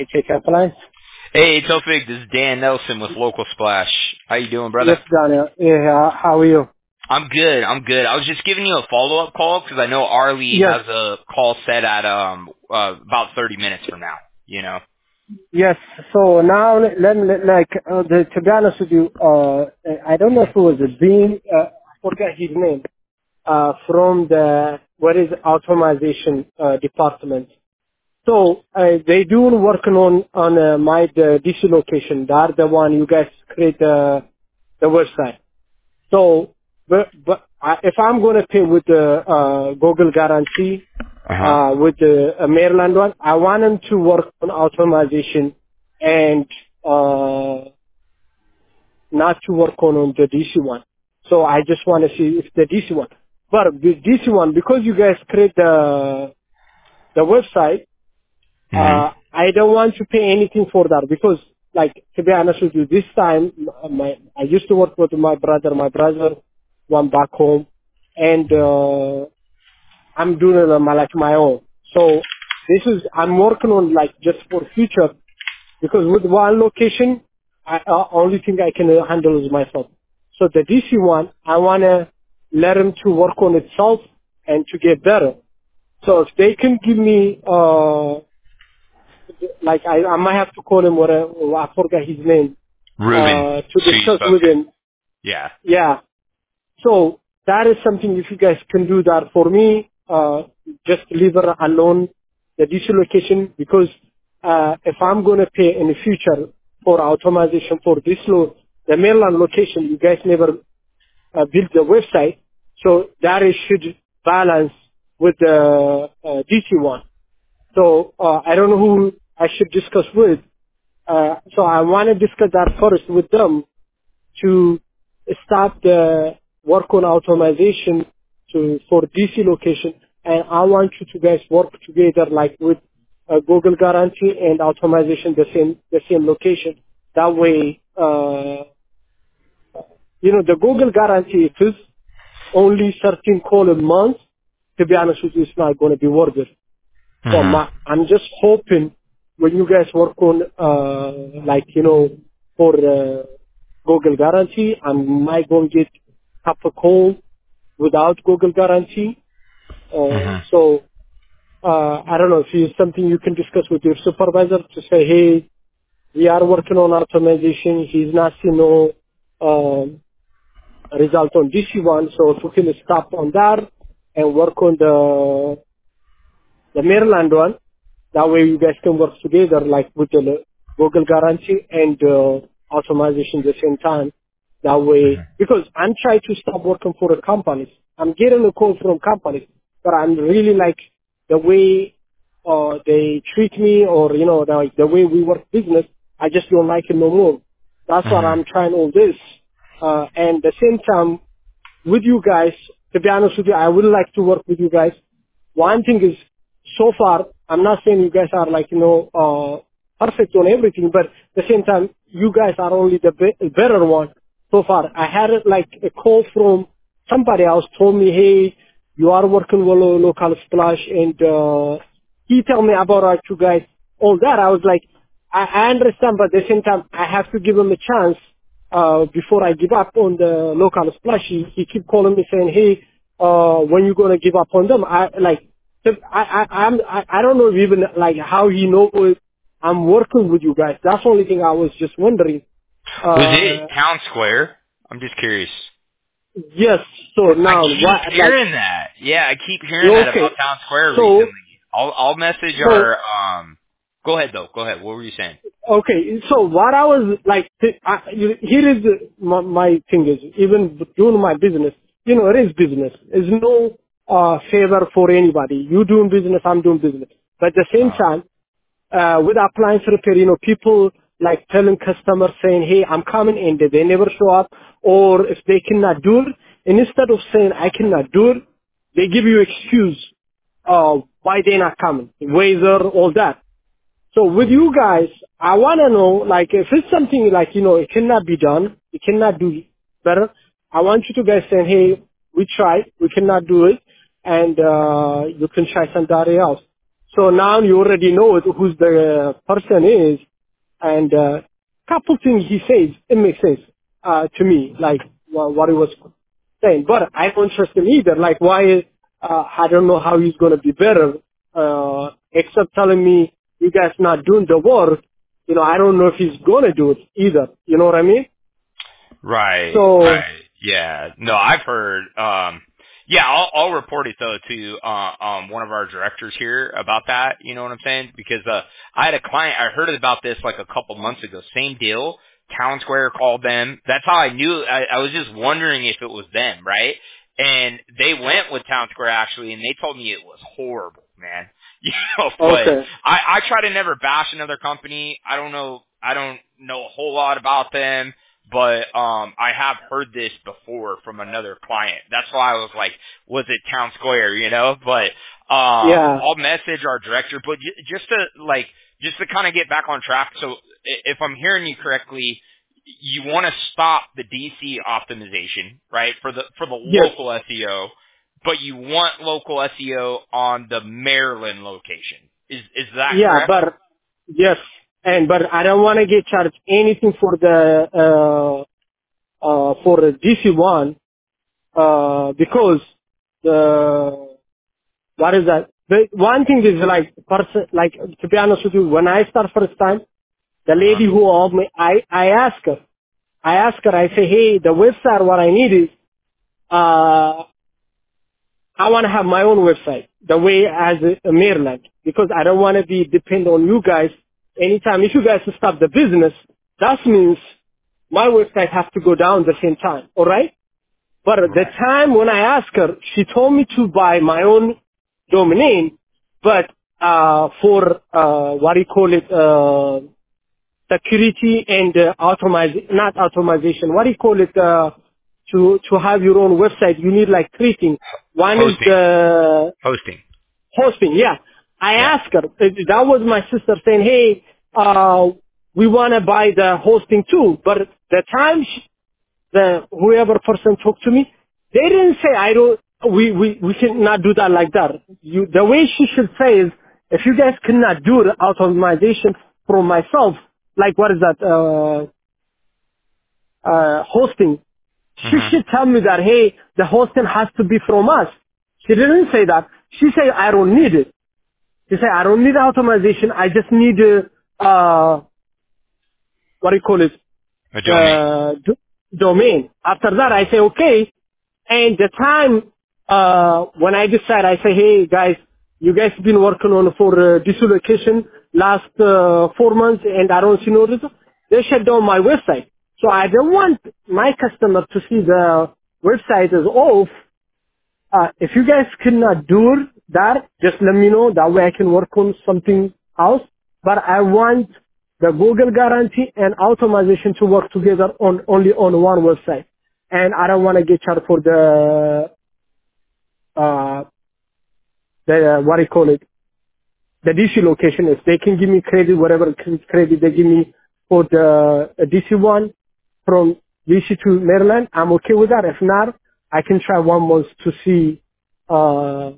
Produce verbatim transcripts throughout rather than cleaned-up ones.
K K Appliance. Hey, Tofik, this is Dan Nelson with Local Splash. How you doing, brother? Yes, Daniel. Yeah, how are you? I'm good. I'm good. I was just giving you a follow-up call because I know Arlie Yes. has a call set at um uh, about thirty minutes from now. You know. Yes. So now, let me, like, uh, the, to be honest with you, uh, I don't know if it was a Dean, uh, I forgot his name, uh, from the, what is automation, uh, department. So, uh, they do working on, on, uh, my, the D C location. They are the one you guys create the, the website. So, but, but I, if I'm going to pay with the uh, Google guarantee, Uh huh. uh, with the uh, Maryland one, I want them to work on automation and uh, not to work on, on the D C one. So I just want to see if the D C one. But the D C one, because you guys create the the website, Mhm. uh, I don't want to pay anything for that because, like, to be honest with you, this time, m- my, I used to work with my brother. My brother went back home, and uh, I'm doing it on my, like, my own. So this is, I'm working on, like, just for future, because with one location, I, uh, only thing I can uh, handle is myself. So the D C one, I want to let him to work on itself and to get better. So if they can give me, uh, like I, I might have to call him what I forgot his name Ruben, uh to who you discuss spoke with to. him. Yeah. Yeah. So that is something if you guys can do that for me, uh just leave her alone the D C location because uh if I'm gonna pay in the future for automation for this lo the Maryland location, you guys never uh, built the website, so that is should balance with the uh, D C one. So uh, I don't know who I should discuss with. Uh, so I want to discuss that first with them to start the work on automation to for D C location, and I want you to guys work together like with uh, Google Guarantee and automation the same the same location. That way, uh, you know, the Google Guarantee it is only thirteen call a month. To be honest with you, it's not going to be worth it. So Mhm. my, I'm just hoping when you guys work on, uh, like, you know, for uh, Google Guarantee, I might go and get half a call without Google Guarantee. Uh, Mhm. so uh, I don't know if it's something you can discuss with your supervisor to say, hey, we are working on automation. He's not seeing no um, result on D C one, so if we can stop on that and work on the the Maryland one. That way you guys can work together like with the Google Guarantee and uh, automation at the same time. That way, because I'm trying to stop working for the companies. I'm getting a call from companies, but I'm really like the way uh, they treat me or, you know, the, the way we work business, I just don't like it no more. That's why Mhm. I'm trying all this. Uh, and at the same time, with you guys, to be honest with you, I would like to work with you guys. One thing is, so far, I'm not saying you guys are like, you know, uh, perfect on everything, but at the same time, you guys are only the be- better one so far. I had like a call from somebody else told me, hey, you are working with a local splash and, uh, he told me about our you guys, all that. I was like, I, I understand, but at the same time, I have to give him a chance uh, before I give up on the local splash. He, he keep calling me saying, hey, uh, when you gonna give up on them? I like, so I, I, I'm, I, I don't know even like how he knows I'm working with you guys. That's the only thing I was just wondering. Was it Uh, Town Square? I'm just curious. yes. So I now, keep what? Like, hearing that. Yeah, I keep hearing that okay. about Town Square So, recently. I'll I'll message so our um. Go ahead though. Go ahead. What were you saying? okay, so what I was like, th- I, you- here is the- my, my thing is, even doing my business, you know, it is business. There's no uh, favor for anybody. You doing business, I'm doing business. But at the same Uh. time, uh, with appliance repair, you know, people like telling customers saying, hey, I'm coming and they never show up, or if they cannot do it, and instead of saying I cannot do it, they give you excuse uh, why they're not coming, weather, all that. So with Mhm. you guys, I want to know, like, if it's something like, you know, it cannot be done, it cannot do better, I want you to guys say, hey, we tried, we cannot do it, and uh, you can try somebody else. So now you already know who the person is, and uh, couple things he says, it makes sense uh, to me, like wha- what he was saying. But I don't trust him either. Like why? Uh, I don't know how he's going to be better, uh, except telling me you guys not doing the work. You know, I don't know if he's going to do it either. You know what I mean? Right, So right. Yeah. No, I've heard um yeah, I'll I'll report it though to uh um one of our directors here about that, you know what I'm saying? Because uh I had a client I heard about this like a couple months ago. Same deal. Town Square called them. That's how I knew I, I was just wondering if it was them, right? And they went with Town Square actually and they told me it was horrible, man. You know, but okay, I, I try to never bash another company. I don't know I don't know a whole lot about them. But um I have heard this before from another client. That's why I was like, was it Town Square, you know? But um yeah, I'll message our director. But j- just to like, just to kind of get back on track. So i- if I'm hearing you correctly, you want to stop the D C optimization, right? For the for the yes, local S E O, but you want local S E O on the Maryland location. Is is that yeah, correct? but yes, and but I don't want to get charged anything for the uh, uh, for the D C one uh, because the what is that? The one thing is like person like to be honest with you, when I start first time, the Uh huh. lady who helped me, I I ask her, I ask her, I say, hey, the website, what I need is uh, I want to have my own website, the way as a, a Maryland, because I don't want to be dependent on you guys. Anytime if you guys stop the business, that means my website has to go down the same time. All right? But at the Right. time when I asked her, she told me to buy my own domain name, but uh, for uh, what do you call it, uh, security and uh, automation, not automation, what do you call it, uh, to to have your own website, you need like three things. One is Hosting. the Hosting. hosting, yeah. I Yeah. asked her, uh, that was my sister saying, hey, uh, we want to buy the hosting too, but the time she, the whoever person talked to me, they didn't say I don't. We we we cannot do that like that. You the way she should say is, if you guys cannot do the automation from myself, like what is that uh uh hosting? She Mhm. should tell me that hey, the hosting has to be from us. She didn't say that. She said I don't need it. She said I don't need automation. I just need uh, uh what do you call it? A domain. The d- domain. After that, I say okay. And the time uh, when I decide, I say, hey guys, you guys been working on for uh, this location last uh, four months, and I don't see no result. They shut down my website. So I don't want my customer to see the website is off. Uh, if you guys cannot do that, just let me know. That way I can work on something else. But I want the Google guarantee and automation to work together on only on one website. And I don't want to get charged for the, uh, the, uh, what do you call it? The D C location. If they can give me credit, whatever credit they give me for the uh, D C one from D C to Maryland, I'm okay with that. If not, I can try one month to see, uh,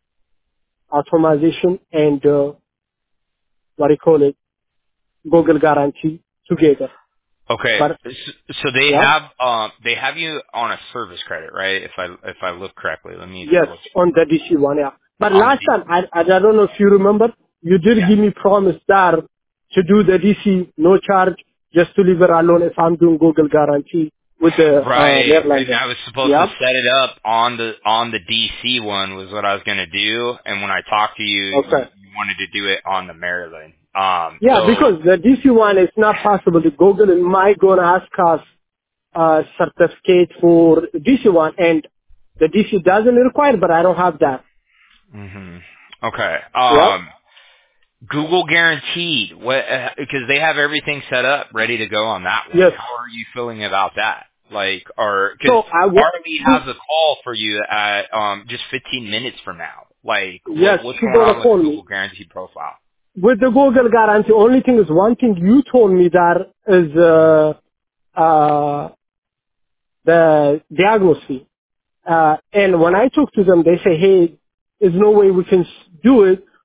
automation and uh, what do you call it, Google guarantee together. Okay. But S- So they yeah, have um they have you on a service credit, right? If I if I look correctly, let me yes, double check on the D C one, yeah. But on the last D. time, I, I don't know if you remember, you did Yeah. give me promise that to do the D C no charge, just to leave it alone if I'm doing Google guarantee with the uh, Right. Maryland And one. I was supposed to Yeah. set it up on the on the D C one was what I was gonna do. And when I talked to you, you, Okay. you wanted to do it on the Maryland. Um. Yeah, So because the D C one is not possible. The Google might gonna ask us uh, certificate for D C one, and the D C doesn't require, but I don't have that. hmm Okay. Yeah. Um. Google guaranteed. What? Uh, because they have everything set up, ready to go on that one. Yes. How are you feeling about that? Like, or because So I wa- Harley has a call for you at um just fifteen minutes from now. Like, yes, what what's she's going gonna on with the call Google me. guaranteed profile? With the Google guarantee, only thing is one thing you told me that is uh, uh, the diagnosis. Uh, and when I talk to them, they say, hey, there's no way we can s- do it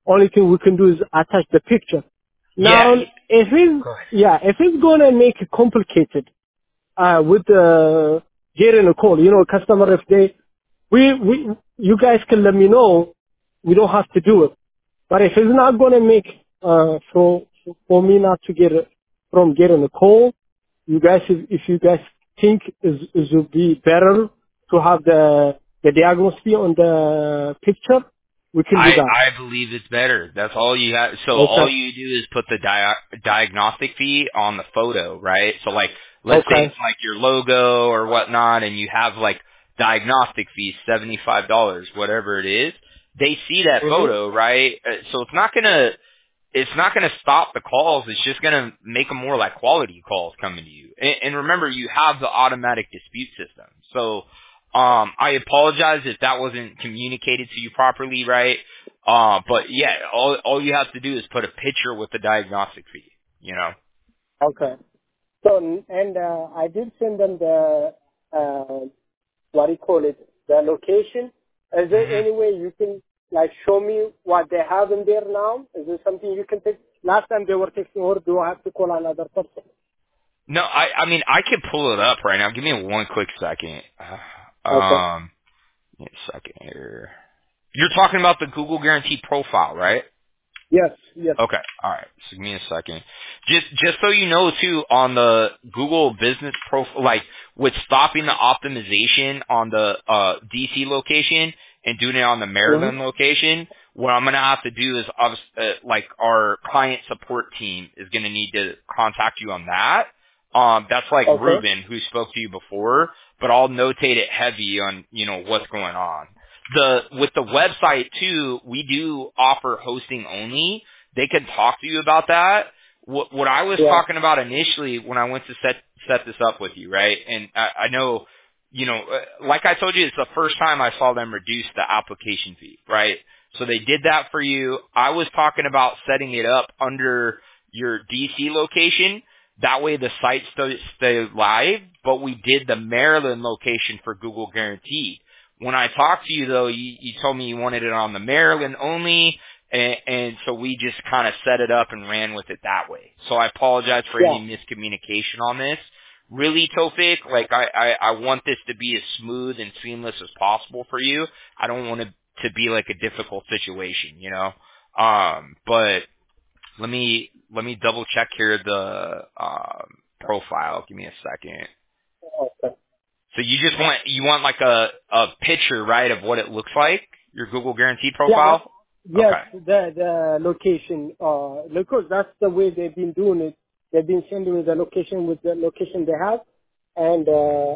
only thing we can do is attach the picture. Now, Yeah. if it's, Go ahead. yeah, if it's going to make it complicated, uh, with, uh, getting a call, you know, customer, if they, we, we, you guys can let me know, we don't have to do it. But if it's not going to make, uh, for, for me not to get, a, from getting a call, you guys, if, if you guys think is, is would be better to have the, the diagnosis on the picture, we can do I that. I believe it's better. That's all you have. So all Okay. you do is put the dia- diagnostic fee on the photo, right? So like, let's say Okay. it's like your logo or whatnot, and you have like diagnostic fee seventy five dollars, whatever it is. They see that Mm-hmm. photo, right? Uh, So it's not gonna it's not going to stop the calls. It's just going to make them more like quality calls coming to you. And, and remember, you have the automatic dispute system. So um, I apologize if that wasn't communicated to you properly, right? Uh, but yeah, all all you have to do is put a picture with the diagnostic fee. You know. Okay. So, and uh, I did send them the, uh, what do you call it, the location. Is there hmm any way you can, like, show me what they have in there now? Is there something you can take? Last time they were taking, or do I have to call another person? No, I I mean I can pull it up right now. Give me one quick second. Okay. Um, give me a second here. You're talking about the Google Guarantee profile, right? Yes, yes. Okay. All right. So give me a second. Just just so you know too, on the Google Business Profile, like with stopping the optimization on the uh, D C location and doing it on the Maryland Mm-hmm. location, what I'm gonna have to do is, obvi- uh, like our client support team is gonna need to contact you on that. Um, that's like Okay. Ruben who spoke to you before, but I'll notate it heavy on you know what's going on. The with the website too, we do offer hosting only. They can talk to you about that. What, what I was Yeah. talking about initially when I went to set set this up with you, right? And I, I know, you know, uh, like I told you, it's the first time I saw them reduce the application fee, right? So they did that for you. I was talking about setting it up under your D C location. That way the site stay, stay live, but we did the Maryland location for Google Guaranteed. When I talked to you though, you, you told me you wanted it on the Maryland only, and, and so we just kind of set it up and ran with it that way. So I apologize for Yeah. any miscommunication on this. Really, Tofik, like I, I, I want this to be as smooth and seamless as possible for you. I don't want it to be like a difficult situation, you know. Um, but let me let me double check here the um, profile. Give me a second. Okay. So you just want you want like a a picture, right, of what it looks like, your Google Guarantee Yeah. profile? Yes, Okay. the the location. Uh, because that's the way they've been doing it. They've been sending me the location with the location they have, and uh,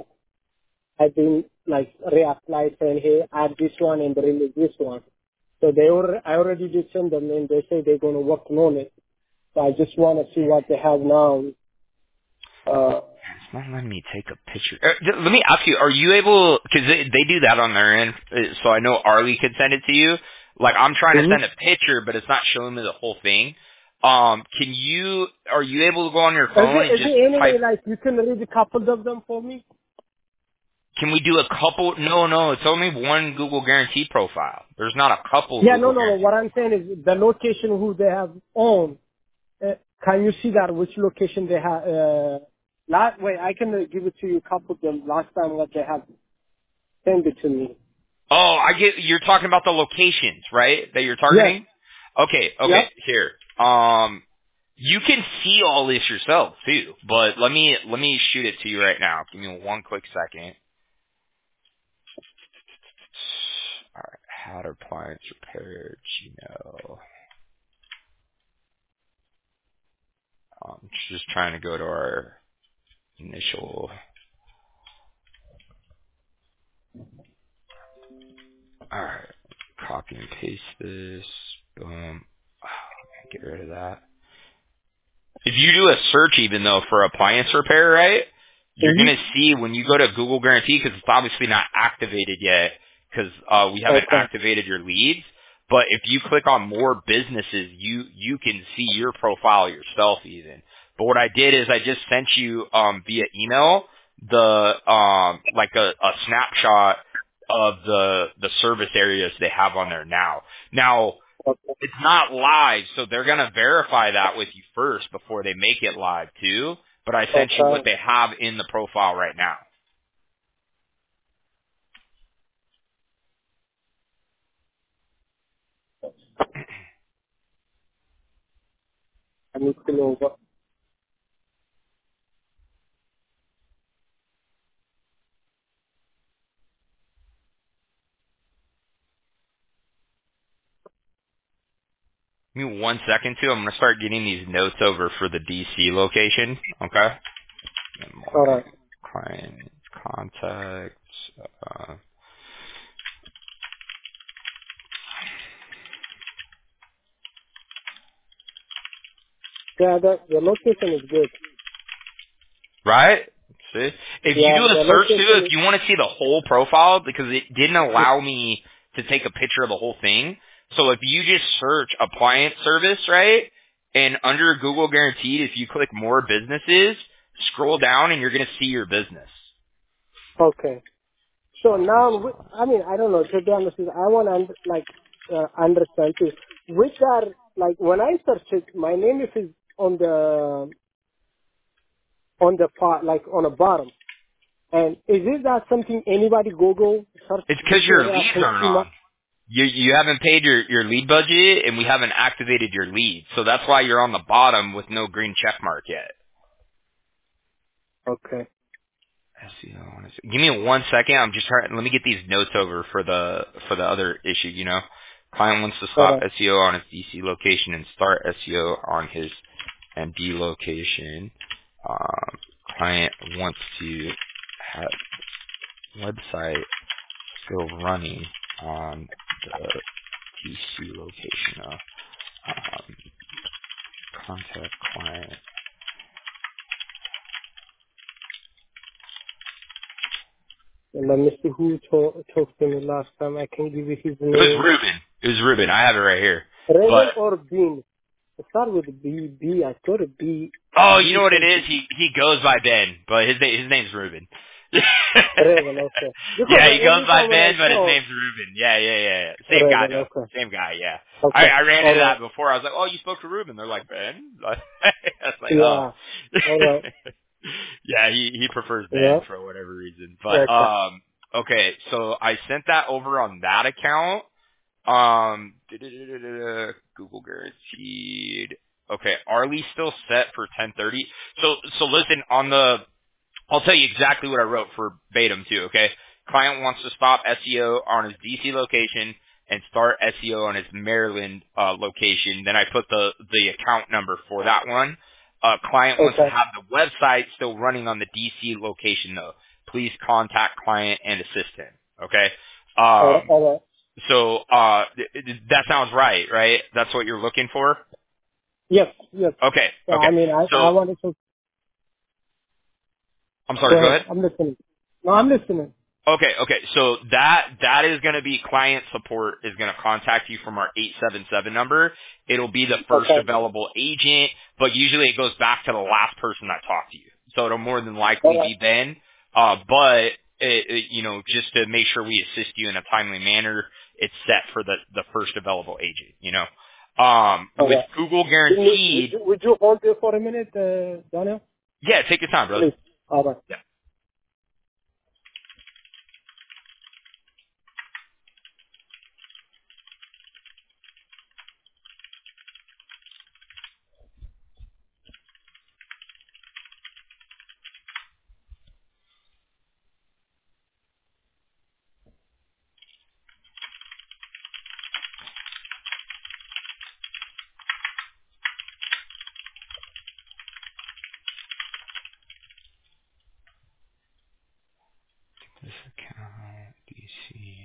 I've been like reapplied saying, hey, add this one and remove this one. So they already, I already did send them, and they say they're going to work on it. So I just want to see what they have now. Uh, It's not letting me take a picture. Uh, j- let me ask you, are you able, because they, they do that on their end, uh, so I know Arlie could send it to you. Like, I'm trying to hmm send a picture, but it's not showing me the whole thing. Um, can you, are you able to go on your Is phone it and is just it any type, way like you can read a couple of them for me? can we do a couple? No, no, it's only one Google Guarantee profile. There's not a couple Yeah, no, Google no, no. Guarantee. What I'm saying is the location who they have on. Uh, can you see that which location they have? Uh, last wait, I can uh, give it to you. A couple of them last time what they have sent it to me. Oh, I get, you're talking about the locations, right, that you're Yes. targeting? Okay, okay, Yep. here. Um, you can see all this yourself too, but let me let me shoot it to you right now. Give me one quick second. All right, had appliance repaired. You know, I'm just trying to go to our initial. All right, copy and paste this. Boom. Get rid of that. If you do a search even though for appliance repair, right, you're hmm going to see when you go to Google Guarantee, because it's obviously not activated yet because uh, we haven't Okay. activated your leads. But if you click on more businesses, you, you can see your profile yourself even. But what I did is I just sent you um, via email the um, like a, a snapshot of the the service areas they have on there now. Now, Okay. It's not live, so they're gonna verify that with you first before they make it live too. But I sent you what Okay. they have in the profile right now. I need to know what. Give me one second too. I'm gonna start getting these notes over for the D C location. Okay. Good All right. morning. Client contacts. Uh, Yeah, the the location is good. right? See? If you Yeah, do a the search too, location if you want to see the whole profile, because it didn't is allow me to take a picture of the whole thing. So if you just search appliance service, right, and under Google Guaranteed, if you click more businesses, scroll down and you're going to see your business. okay. So Office. now, whi- I mean, I don't know. To be honest, with you, I want to under, like uh, understand too. Which are like when I search it, my name is is on the on the part like on the bottom. And is it that something anybody Google search It's this because your area leads aren't consumer? on. You you haven't paid your your lead budget, and we haven't activated your lead, so that's why you're on the bottom with no green check mark yet. Okay. S E O. I wanna see- Give me one second. I'm just trying. Let me get these notes over for the for the other issue. You know, client wants to All stop right. S E O on his D C location and start S E O on his M D location. Um, client wants to have website still running on the D C location. Uh, um, contact client. And let me see who to- talked to me last time. I can give you his It was name. Ruben. It was Ruben. I have it right here. Raven But or Bean? It start with B. B. I thought it B. oh, you B know what it is? something. He he goes by Ben, but his name his name's Ruben. Raven. Okay. Because Yeah, he uh, goes every by time when I Ben, but his saw name's Ruben. Yeah, yeah, yeah, yeah. Same guy Raven. though. Okay. Same guy. Yeah. I Okay. I ran All into right. that before. I was like, oh, you spoke to Ruben. They're like Ben. I was like, oh. Yeah. All right. Yeah, he he prefers Yeah. Ben for whatever reason. But Okay. um, okay, so I sent that over on that account. Um, da-da-da-da-da, Google guaranteed. Okay, are we still set for ten thirty? So, so listen, on the, I'll tell you exactly what I wrote for Batum too, okay? Client wants to stop S E O on his D C location and start S E O on his Maryland uh, location. Then I put the, the account number for that one. Uh, client wants to Okay. have the website still running on the D C location though. Please contact client and assistant, okay? All right. Um, All right. so uh, th- th- that sounds right, right? That's what you're looking for. Yes. Yes. Okay, Yeah. okay. I mean, I So I wanted to I'm go sorry. Go ahead. ahead. I'm listening. No, I'm listening. Okay, okay. So that that is going to be client support is going to contact you from our eight seven seven number. It'll be the first Okay. available agent, but usually it goes back to the last person that talked to you. So it'll more than All likely right. be Ben. Uh, but it, it, you know, just to make sure we assist you in a timely manner, it's set for the the first available agent. You know, um, All with right. Google Can you, would Guaranteed. you would you hold there for a minute, uh, Daniel? Yeah, take your time, brother. Please. All right. Yeah. This account, D C.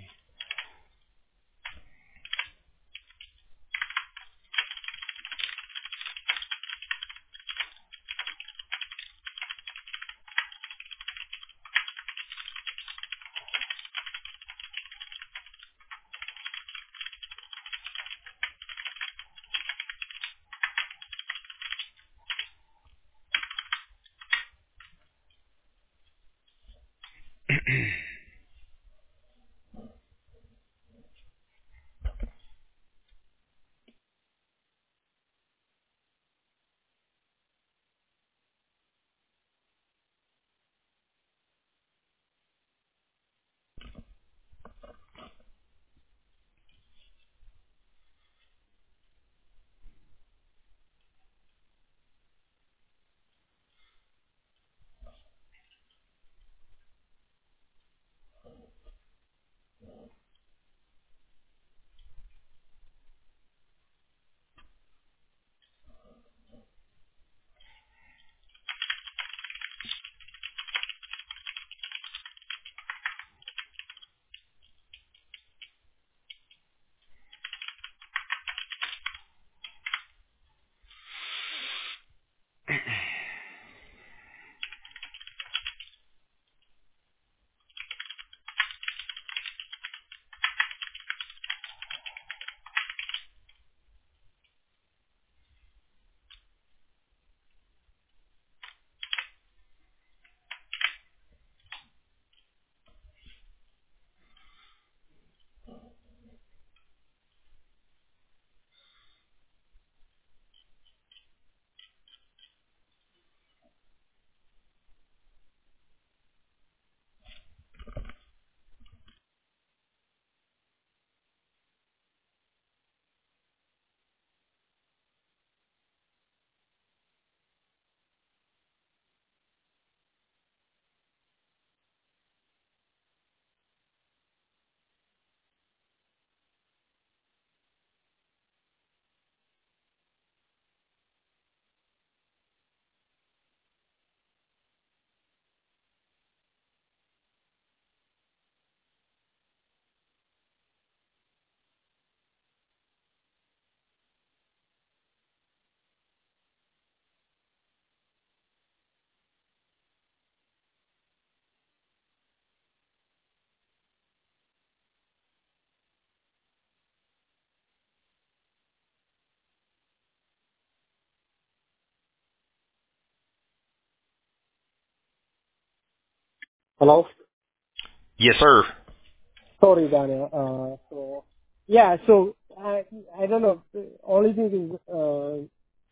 Hello? Yes, sir. Sorry, Daniel. Uh, so, yeah, so I, I don't know. The only thing is, uh,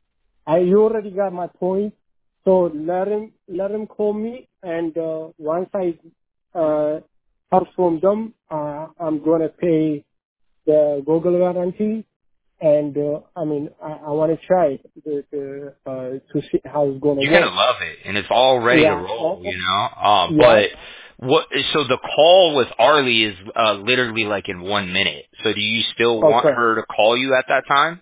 I you already got my point. So let him let him call me, and uh, once I uh, heard from them, uh, I'm gonna pay the Google guarantee, and uh, I mean I, I want to try it to to, uh, to see how it's gonna You're gonna work. love it, and it's all ready to Yeah. roll. Oh, oh, You know. Um, yeah. but what? So the call with Arlie is uh, literally like in one minute. So do you still want Okay. her to call you at that time?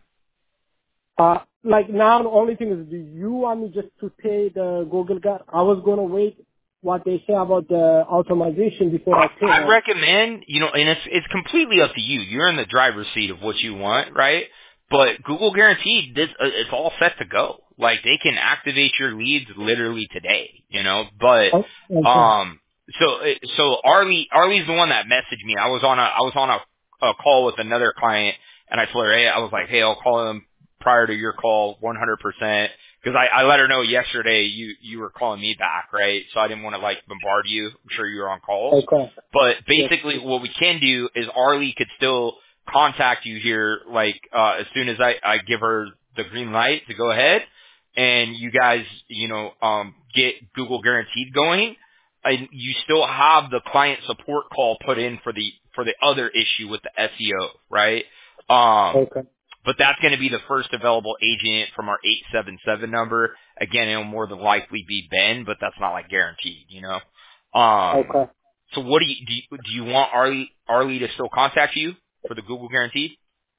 Uh, like now the only thing is, do you want me just to pay the Google guard? I was gonna wait what they say about the automation before I pay. I Or, recommend, you know, and it's it's completely up to you. You're in the driver's seat of what you want, right? But Google Guaranteed, this uh, it's all set to go. Like they can activate your leads literally today, you know. But oh, okay. um, so uh, so Arlie Arlie's the one that messaged me. I was on a I was on a, a call with another client, and I told her, hey, I was like, hey, I'll call them prior to your call, one hundred percent. Because I, I let her know yesterday you you were calling me back, right? So I didn't want to like bombard you. I'm sure you were on calls. Okay. But Yes. basically, what we can do is Arlie could still contact you here, like uh, as soon as I, I give her the green light to go ahead, and you guys, you know, um, get Google Guaranteed going, and you still have the client support call put in for the for the other issue with the S E O, right? Um, Okay. but that's going to be the first available agent from our eight seven seven number. Again, it'll more than likely be Ben, but that's not like guaranteed, you know. Um, Okay. so what do you do? You, do you want Arlie Arlie to still contact you for the Google Guaranteed?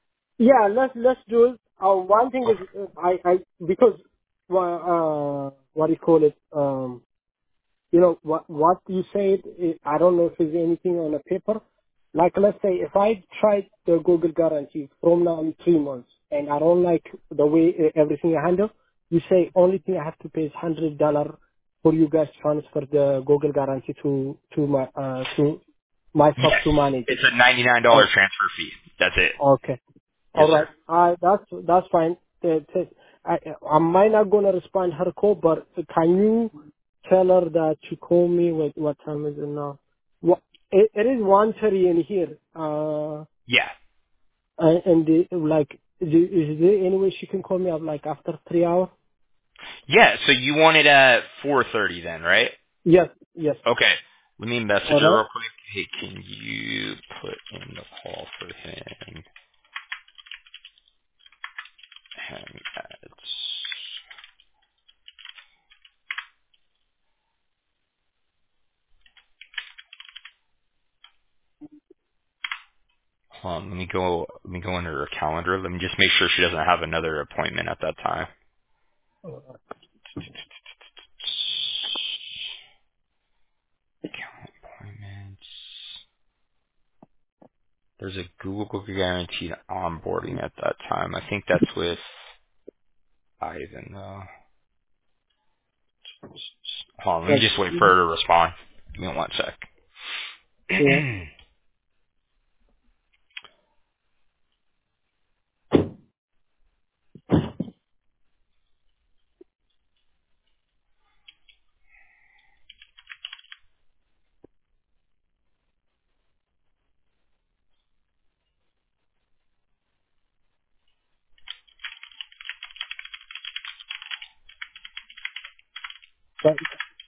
Yeah. Let's let's do it. Uh, one thing Okay. is, uh, I I because well, uh, what do you call it? Um, you know what what you said, eh, I don't know if there's anything on the paper. Like let's say if I tried the Google guarantee from now in three months and I don't like the way eh, everything I handle, you say only thing I have to pay is hundred dollar for you guys transfer the Google guarantee to to my uh to myself Yes, to manage it. it's a ninety nine dollar Oh, transfer fee. That's it. okay. Yes, All sir. right. Uh, that's that's fine. Uh, t- I I might not gonna respond her call, but can you tell her that to call me? What what time is it now? What it, it is one thirty in here. Uh, Yeah, and, and the, like, is, is there any way she can call me up like after three hours? yeah. So you want it at four thirty then, right? Yes. Yes. Okay. Let me message All her right. real quick. Hey, can you put in the call for him? Hang at Hold on, let me go. Let me go into her calendar. Let me just make sure she doesn't have another appointment at that time. Account appointments. There's a Google guaranteed onboarding at that time. I think that's with Ivan though. Hold on, let me Yes. just wait for her to respond. Give me one sec. Yeah. But,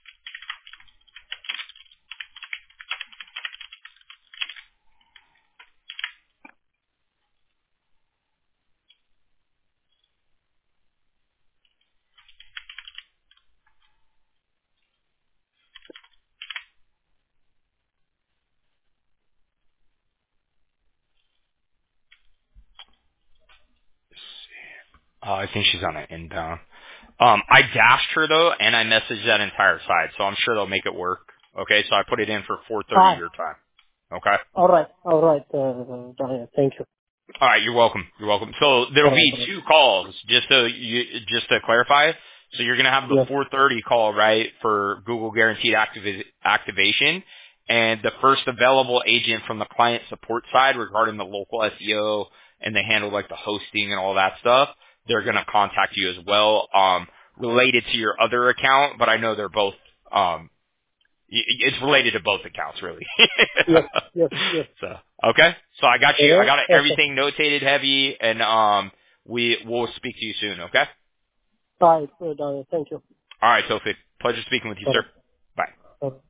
Oh, I think she's on an inbound. Um, I dashed her though, and I messaged that entire side, so I'm sure they'll make it work. Okay, so I put it in for four thirty ah. your time. Okay. All right. All right. Uh, Daniel, thank you. All right, you're welcome. You're welcome. So All there'll right. be All right. two calls, just to you, just to clarify. So you're gonna have the Yes. four thirty call, right, for Google Guaranteed activa- activation, and the first available agent from the client support side regarding the local S E O, and they handle like the hosting and all that stuff. They're gonna contact you as well, um, related to your other account. But I know they're both um, y- it's related to both accounts, really. Yes, yes, yes. So okay, so I got you. I Okay. got Okay. everything notated heavy, and um, we will speak to you soon. Okay. Bye. Uh, Thank you. All right, Tofik. Pleasure speaking with you, Bye. sir. Bye. Bye.